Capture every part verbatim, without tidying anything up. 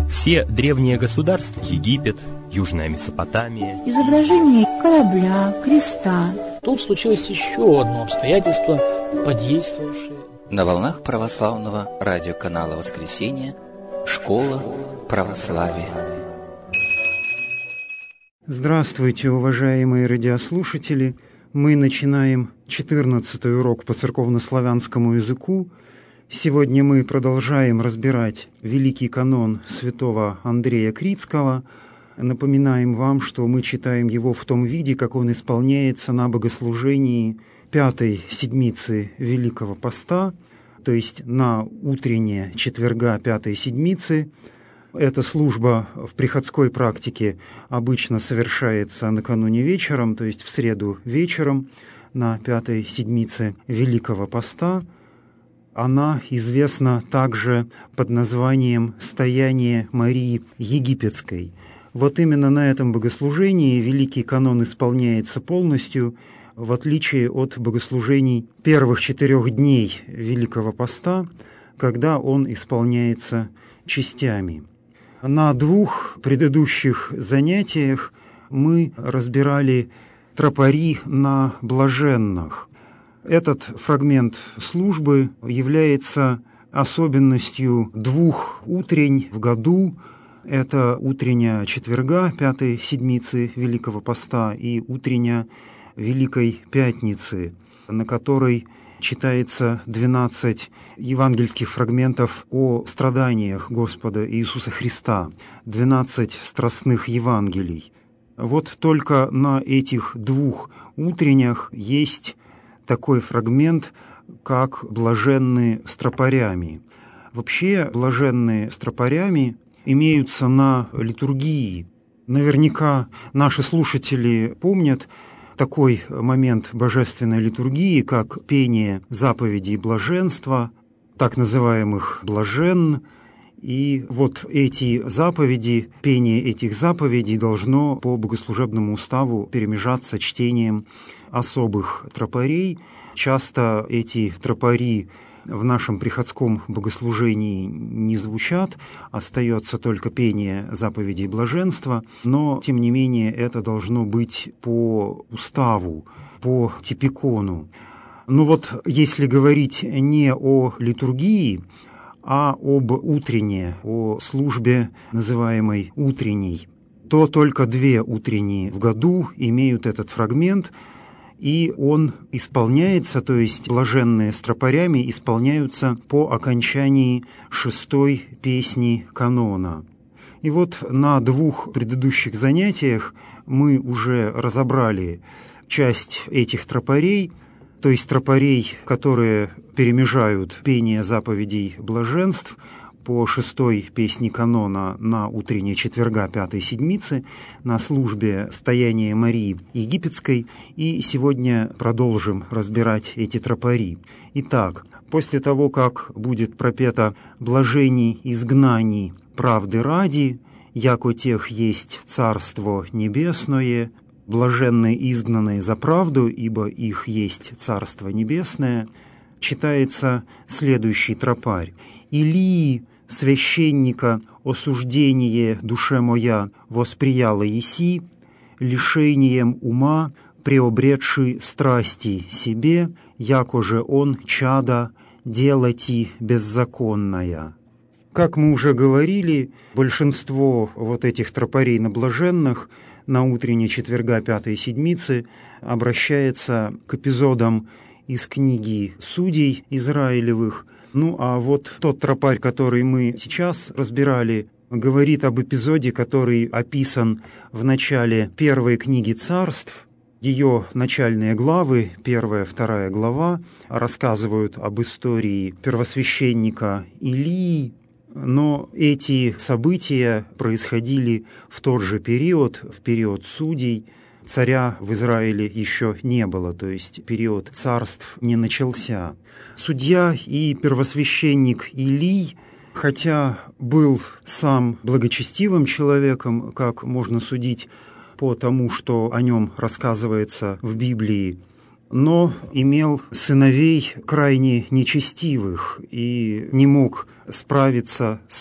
Все древние государства, Египет, Южная Месопотамия, изображение корабля, креста. Тут случилось еще одно обстоятельство, подействовавшее. На волнах православного радиоканала «Воскресенье» «Школа православия». Здравствуйте, уважаемые радиослушатели! Мы начинаем четырнадцатый урок по церковнославянскому языку. Сегодня мы продолжаем разбирать великий канон святого Андрея Критского. Напоминаем вам, что мы читаем его в том виде, как он исполняется на богослужении пятой седмицы Великого Поста, то есть на утреннее четверга пятой седмицы. Эта служба в приходской практике обычно совершается накануне вечером, то есть в среду вечером на пятой седмице Великого Поста. Она известна также под названием «Стояние Марии Египетской». Вот именно на этом богослужении великий канон исполняется полностью, в отличие от богослужений первых четырех дней Великого Поста, когда он исполняется частями. На двух предыдущих занятиях мы разбирали тропари на блаженных. Этот фрагмент службы является особенностью двух утрень в году. Это утренняя четверга пятой седмицы Великого Поста и утренняя Великой Пятницы, на которой читается двенадцать евангельских фрагментов о страданиях Господа Иисуса Христа, двенадцать страстных Евангелий. Вот только на этих двух утреннях есть такой фрагмент, как «блаженные стропарями». Вообще, блаженные стропарями имеются на литургии. Наверняка наши слушатели помнят такой момент божественной литургии, как пение заповедей блаженства, так называемых блаженн. И вот эти заповеди, пение этих заповедей должно по богослужебному уставу перемежаться чтением особых тропарей. Часто эти тропари в нашем приходском богослужении не звучат, остается только пение заповедей блаженства, но, тем не менее, это должно быть по уставу, по типикону. Ну вот, если говорить не о литургии, а об утренней, о службе, называемой утренней, то только две утренние в году имеют этот фрагмент, и он исполняется, то есть блаженные стропарями исполняются по окончании шестой песни канона. И вот на двух предыдущих занятиях мы уже разобрали часть этих тропарей, то есть тропарей, которые перемежают пение заповедей блаженств по шестой песне канона на утреннее четверга пятой седмицы на службе «Стояние Марии Египетской». И сегодня продолжим разбирать эти тропари. Итак, после того, как будет пропето «Блажени изгнаний правды ради, яко тех есть Царство Небесное, блаженные изгнанные за правду, ибо их есть Царство Небесное», читается следующий тропарь. «Илии, священника, осуждение душе моя восприяла еси, лишением ума, преобретши страсти себе, яко же он чада делати беззаконная». Как мы уже говорили, большинство вот этих тропарей на блаженных на утренней четверга пятой седмицы обращается к эпизодам из книги Судей Израилевых. Ну а вот тот тропарь, который мы сейчас разбирали, говорит об эпизоде, который описан в начале первой книги Царств. Ее начальные главы, первая, вторая глава, рассказывают об истории первосвященника Илии. Но эти события происходили в тот же период, в период судей. Царя в Израиле еще не было, то есть период царств не начался. Судья и первосвященник Илий, хотя был сам благочестивым человеком, как можно судить по тому, что о нем рассказывается в Библии, но имел сыновей крайне нечестивых и не мог справиться с их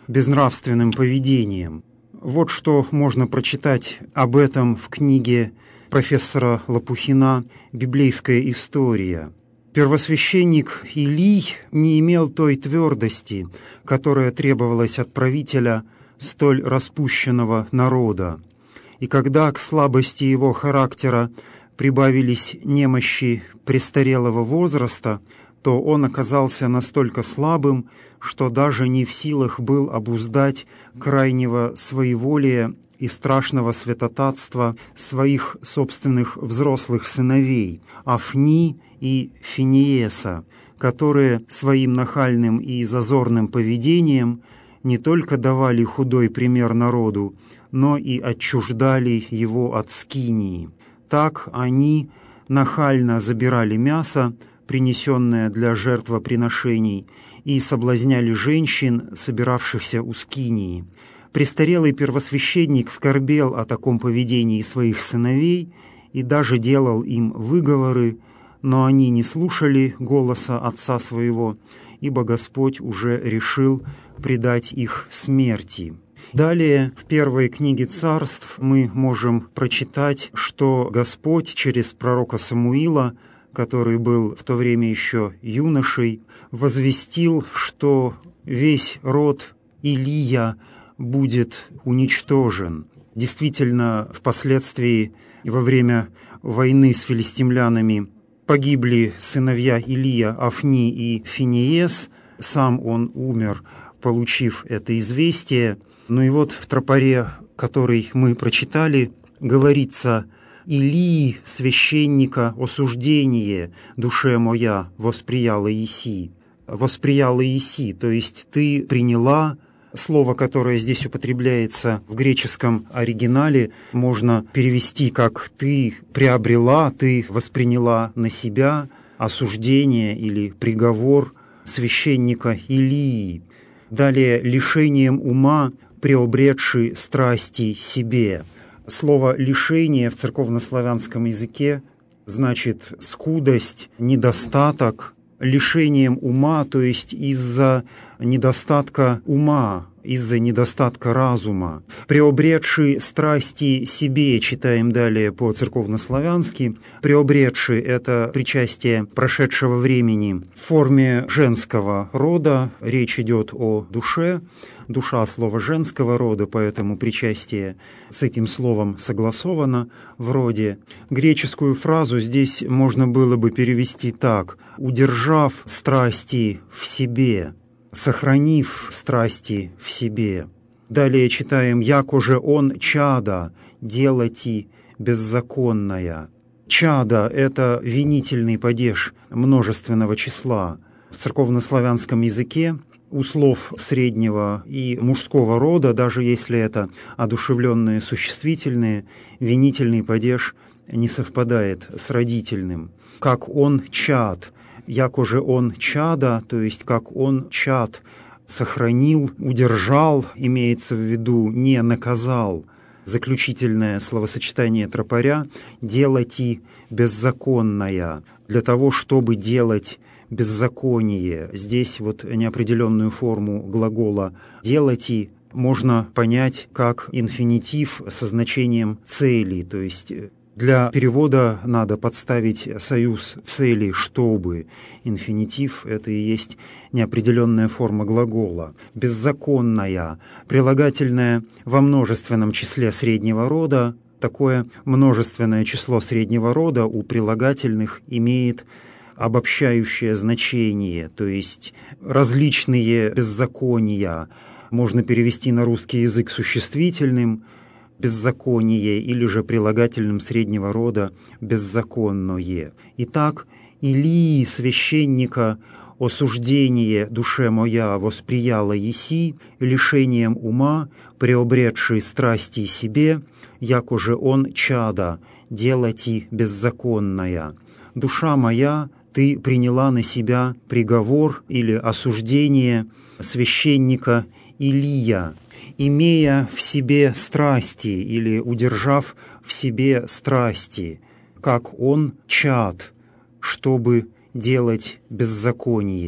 безнравственным поведением. Вот что можно прочитать об этом в книге профессора Лопухина «Библейская история». Первосвященник Илий не имел той твердости, которая требовалась от правителя столь распущенного народа. И когда к слабости его характера прибавились немощи престарелого возраста, то он оказался настолько слабым, что даже не в силах был обуздать крайнего своеволия и страшного святотатства своих собственных взрослых сыновей, Афни и Финиеса, которые своим нахальным и зазорным поведением не только давали худой пример народу, но и отчуждали его от скинии. Так они нахально забирали мясо, принесенное для жертвоприношений, и соблазняли женщин, собиравшихся у скинии. Престарелый первосвященник скорбел о таком поведении своих сыновей и даже делал им выговоры, но они не слушали голоса отца своего, ибо Господь уже решил предать их смерти. Далее, в первой книге Царств мы можем прочитать, что Господь через пророка Самуила, который был в то время еще юношей, возвестил, что весь род Илия будет уничтожен. Действительно, впоследствии, во время войны с филистимлянами, погибли сыновья Илия, Афни и Финиес, сам он умер, получив это известие. Ну и вот в тропаре, который мы прочитали, говорится: «Илии, священника, осуждение, душе моя, восприяла еси». Восприяла еси, то есть ты приняла. Слово, которое здесь употребляется в греческом оригинале, можно перевести как «ты приобрела», «ты восприняла на себя» осуждение или приговор священника Илии. Далее, лишением ума, приобретший страсти себе. Слово «лишение» в церковнославянском языке значит скудость, недостаток. Лишением ума, то есть из-за недостатка ума, из-за недостатка разума. Приобретший страсти себе, читаем далее по-церковнославянски. Приобретший — это причастие прошедшего времени в форме женского рода. Речь идет о душе. Душа — слово женского рода, поэтому причастие с этим словом согласовано в роде. Греческую фразу здесь можно было бы перевести так: «удержав страсти в себе», «сохранив страсти в себе». Далее читаем: «яко же он чада, делати беззаконная». Чада — это винительный падеж множественного числа. В церковнославянском языке у слов среднего и мужского рода, даже если это одушевленные существительные, винительный падеж не совпадает с родительным. Как он чад, яко же он чада, то есть как он чад, сохранил, удержал, имеется в виду не наказал. Заключительное словосочетание тропаря «делати беззаконная», для того, чтобы делать беззаконие. Здесь вот неопределенную форму глагола «делати» можно понять как инфинитив со значением цели, то есть для перевода надо подставить союз цели «чтобы». Инфинитив — это и есть неопределенная форма глагола. Беззаконная, прилагательное во множественном числе среднего рода. Такое множественное число среднего рода у прилагательных имеет обобщающее значение, то есть различные беззакония можно перевести на русский язык существительным «беззаконие» или же прилагательным среднего рода «беззаконное». Итак, Илии, священника, осуждение душе моя восприяла еси, лишением ума, приобретший страсти себе, яко же он чада, делати беззаконная. Душа моя, ты приняла на себя приговор или осуждение священника Илия, имея в себе страсти или удержав в себе страсти, как он чад, чтобы делать беззаконие.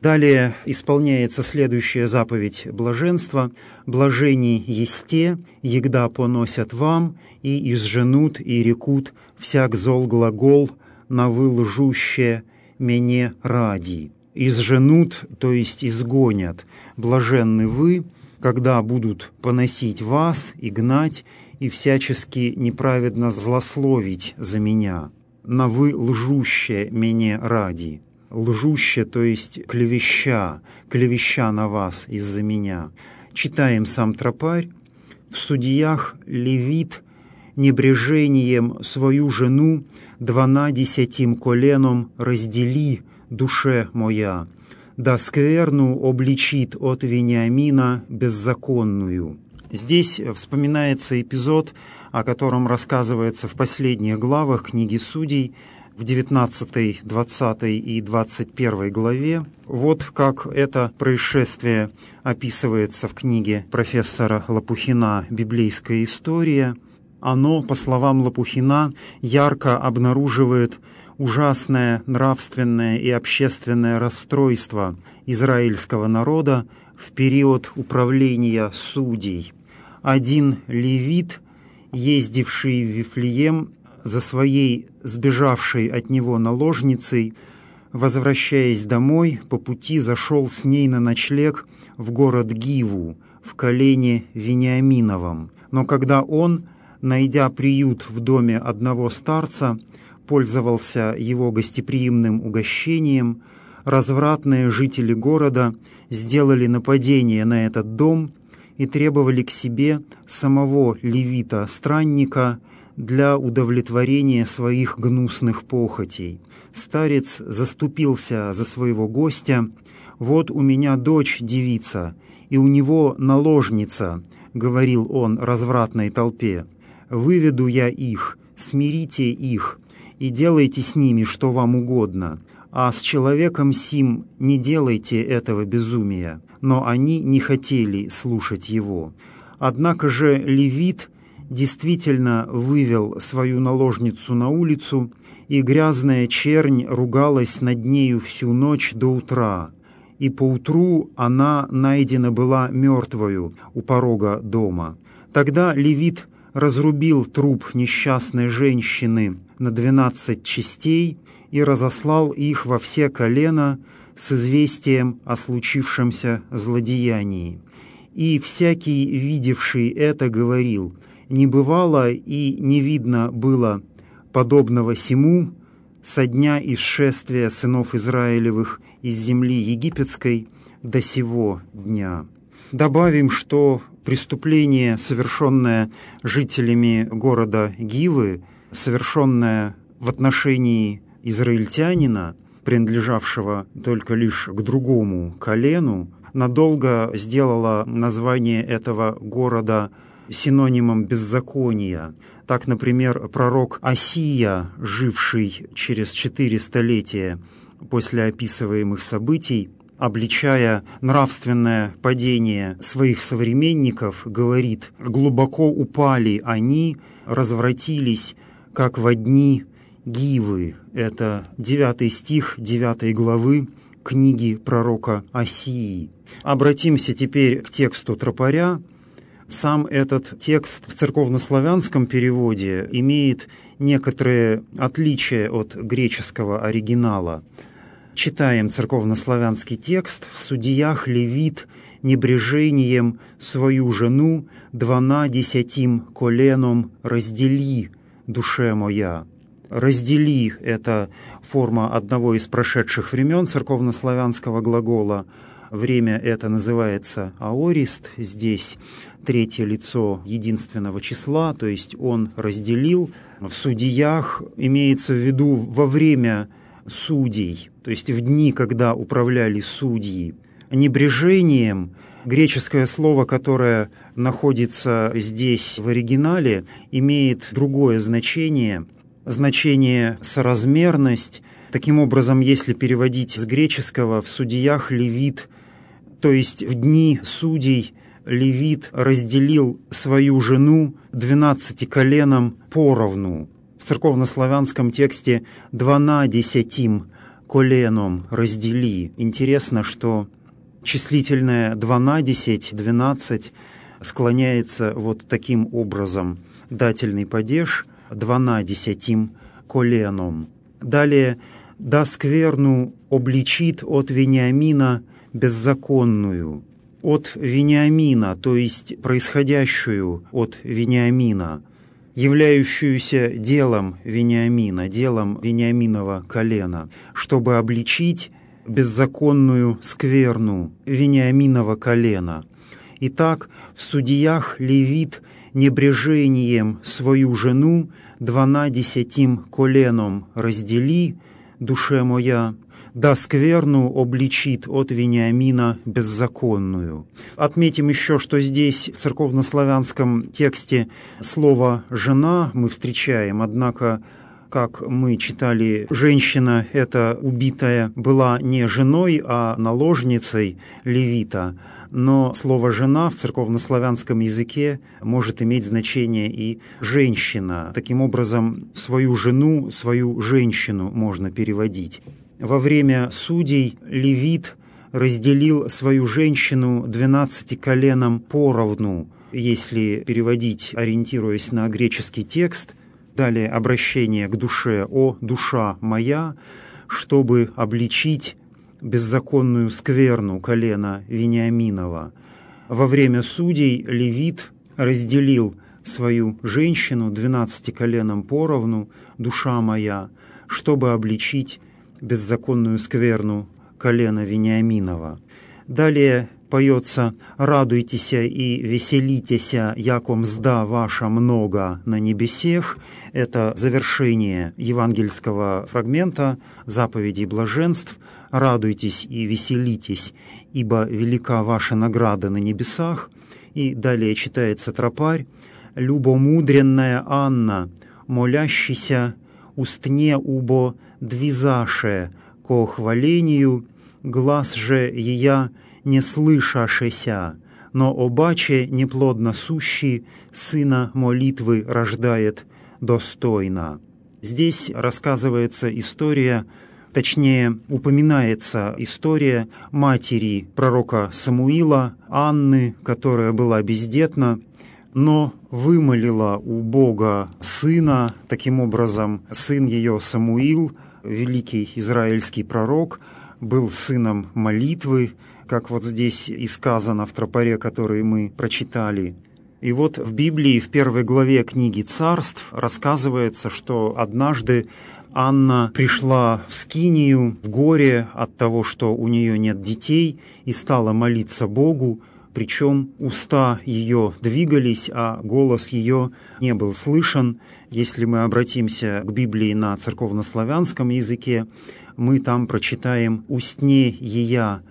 Далее исполняется следующая заповедь блаженства: «Блажени есте, егда поносят вам, и изженут и рекут всяк зол глагол, на вы лжуще мене ради». Изженут, то есть изгонят. Блаженны вы, когда будут поносить вас и гнать, и всячески неправедно злословить за меня. На вы лжуще мене ради. Лжуще, то есть клевеща, клевеща на вас из-за меня. Читаем сам тропарь. В судьях левит небрежением свою жену дванадесятим коленом раздели, душе моя, да скверну обличит от Вениамина беззаконную». Здесь вспоминается эпизод, о котором рассказывается в последних главах книги Судей, в девятнадцатой, двадцатой и двадцать первой главе. Вот как это происшествие описывается в книге профессора Лопухина «Библейская история». Оно, по словам Лопухина, ярко обнаруживает ужасное нравственное и общественное расстройство израильского народа в период управления судей. Один левит, ездивший в Вифлеем за своей сбежавшей от него наложницей, возвращаясь домой, по пути зашел с ней на ночлег в город Гиву, в колене Вениаминовом. Но когда он, найдя приют в доме одного старца, пользовался его гостеприимным угощением, развратные жители города сделали нападение на этот дом и требовали к себе самого левита-странника для удовлетворения своих гнусных похотей. Старец заступился за своего гостя. «Вот у меня дочь девица, и у него наложница», — говорил он развратной толпе. «Выведу я их, смирите их, и делайте с ними, что вам угодно, а с человеком сим не делайте этого безумия». Но они не хотели слушать его. Однако же левит действительно вывел свою наложницу на улицу, и грязная чернь ругалась над нею всю ночь до утра, и поутру она найдена была мертвою у порога дома. Тогда левит разрубил труп несчастной женщины на двенадцать частей и разослал их во все колена с известием о случившемся злодеянии. И всякий, видевший это, говорил: «Не бывало и не видно было подобного сему со дня исшествия сынов Израилевых из земли египетской до сего дня». Добавим, что преступление, совершенное жителями города Гивы, совершенное в отношении израильтянина, принадлежавшего только лишь к другому колену, надолго сделало название этого города синонимом беззакония. Так, например, пророк Осия, живший через четыре столетия после описываемых событий, обличая нравственное падение своих современников, говорит: «Глубоко упали они, развратились, как во дни Гивы». Это девятый стих девятой главы книги пророка Осии. Обратимся теперь к тексту тропаря. Сам этот текст в церковнославянском переводе имеет некоторые отличия от греческого оригинала. Читаем церковнославянский текст. «В судьях левит небрежением свою жену дванадесятим коленом раздели, душе моя». «Раздели» — это форма одного из прошедших времен церковнославянского глагола. Время это называется аорист, здесь третье лицо единственного числа, то есть он разделил. В судьях имеется в виду во время судей, то есть в дни, когда управляли судьи. Небрежением греческое слово, которое находится здесь в оригинале, имеет другое значение, значение соразмерность. Таким образом, если переводить с греческого, в судьях левит, то есть в дни судей, левит разделил свою жену двенадцати коленам поровну. В церковнославянском тексте «дванадесятим коленом раздели. Интересно, что числительное дванадесять, двенадцать склоняется вот таким образом. Дательный падеж дванадесятим коленом. Далее «да скверну обличит от Вениамина беззаконную». От Вениамина, то есть происходящую от Вениамина, являющуюся делом Вениамина, делом Вениаминова колена, чтобы обличить беззаконную скверну Вениаминова колена. Итак, в судьях левит небрежением свою жену дванадесятим коленом раздели, душе моя, да скверну обличит от Вениамина беззаконную. Отметим еще, что здесь в церковнославянском тексте слово «жена» мы встречаем, однако, как мы читали, женщина эта убитая была не женой, а наложницей левита. Но слово «жена» в церковнославянском языке может иметь значение и «женщина». Таким образом, свою жену, свою женщину можно переводить. Во время судей левит разделил свою женщину двенадцати коленам поровну, если переводить, ориентируясь на греческий текст. Далее обращение к душе «О, душа моя», чтобы обличить беззаконную скверну колена Вениаминова. Во время судей левит разделил свою женщину двенадцати коленам поровну, душа моя, чтобы обличить беззаконную скверну колена Вениаминова. Далее поется «Радуйтеся и веселитеся, яко мзда ваша много на небесех». Это завершение евангельского фрагмента заповедей блаженств. «Радуйтесь и веселитесь, ибо велика ваша награда на небесах». И далее читается тропарь «Любомудренная Анна, молящийся устне убо двизаше ко хвалению, глаз же ея не слышашеся, но обаче неплодно сущий сына молитвы рождает достойно». Здесь рассказывается история, точнее, упоминается история матери пророка Самуила, Анны, которая была бездетна, но вымолила у Бога сына. Таким образом, сын ее Самуил, великий израильский пророк, был сыном молитвы, как вот здесь и сказано в тропаре, который мы прочитали. И вот в Библии, в первой главе книги Царств, рассказывается, что однажды Анна пришла в скинию в горе от того, что у нее нет детей, и стала молиться Богу, причем уста ее двигались, а голос ее не был слышен. Если мы обратимся к Библии на церковнославянском языке, мы там прочитаем «устне ея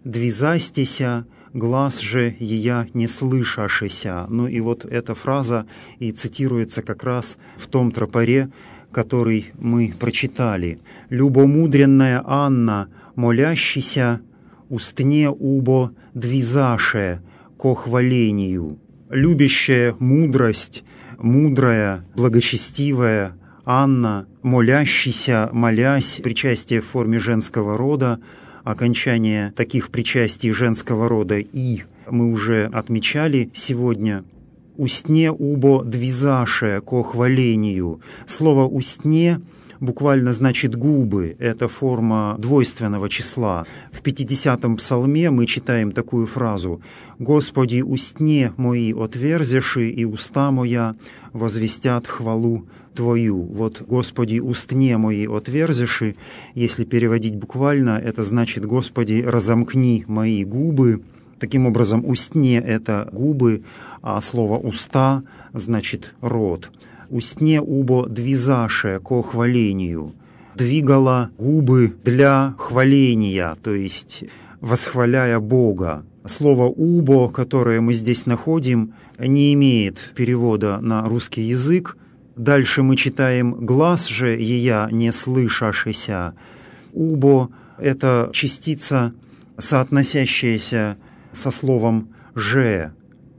двизастися, глаз же ея не слышашеся». Ну и вот эта фраза и цитируется как раз в том тропаре, который мы прочитали. «Любомудренная Анна, молящийся, устне убо двизаше ко хвалению». Любящая мудрость, мудрая, благочестивая Анна, молящийся, молясь, причастие в форме женского рода, окончание таких причастий женского рода «и» мы уже отмечали сегодня. «Устне убо двизаше ко хвалению». Слово «устне» буквально значит «губы». Это форма двойственного числа. В пятидесятом псалме мы читаем такую фразу: «Господи, устне мои отверзеши, и уста моя возвестят хвалу Твою». Вот «Господи, устне мои отверзеши», если переводить буквально, это значит «Господи, разомкни мои губы». Таким образом, «устне» — это губы, а слово «уста» значит «рот». «Устне убо двизаше ко хвалению». Двигала губы для хваления, то есть восхваляя Бога. Слово «убо», которое мы здесь находим, не имеет перевода на русский язык. Дальше мы читаем «глаз же ея не слышашеся». «Убо» — это частица, соотносящаяся со словом «же».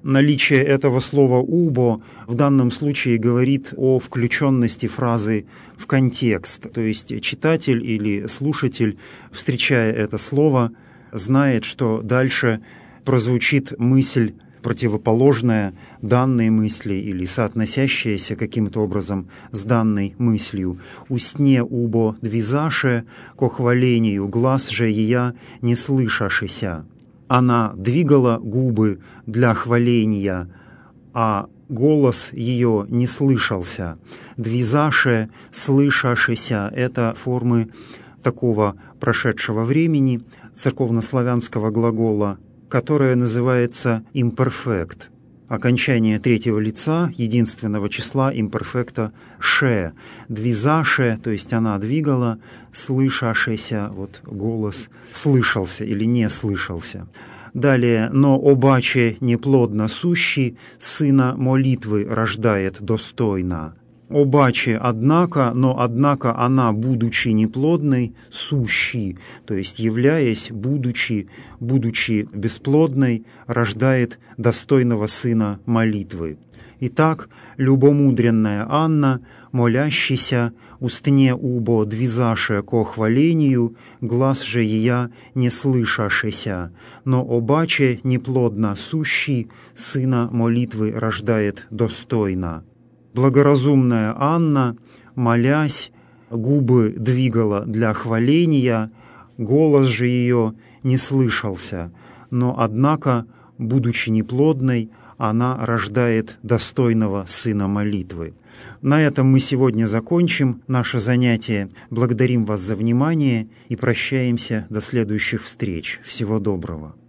Наличие этого слова «убо» в данном случае говорит о включенности фразы в контекст. То есть читатель или слушатель, встречая это слово, знает, что дальше прозвучит мысль, противоположная данной мысли или соотносящаяся каким-то образом с данной мыслью. «Устне убо двизаше, ко хвалению, глаз же ея не слышашися». Она двигала губы для хваления, а голос ее не слышался. «Двизаше», «слышашися» — это формы такого прошедшего времени, церковнославянского глагола, которое называется имперфект. Окончание третьего лица единственного числа имперфекта «ше». «Двизаше», то есть она двигала, «слышашеся», вот голос слышался или не слышался. Далее, «но обаче неплодно сущий, сына молитвы рождает достойно». «Обаче, однако, но однако она, будучи неплодной, сущий», то есть являясь, будучи, будучи бесплодной, рождает достойного сына молитвы. Итак, любомудренная Анна, молящийся, устне убо двизаше ко хвалению, глаз же ея не слышашеся, но обаче неплодно сущий, сына молитвы рождает достойно. Благоразумная Анна, молясь, губы двигала для хваления, голос же ее не слышался, но, однако, будучи неплодной, она рождает достойного сына молитвы. На этом мы сегодня закончим наше занятие. Благодарим вас за внимание и прощаемся до следующих встреч. Всего доброго.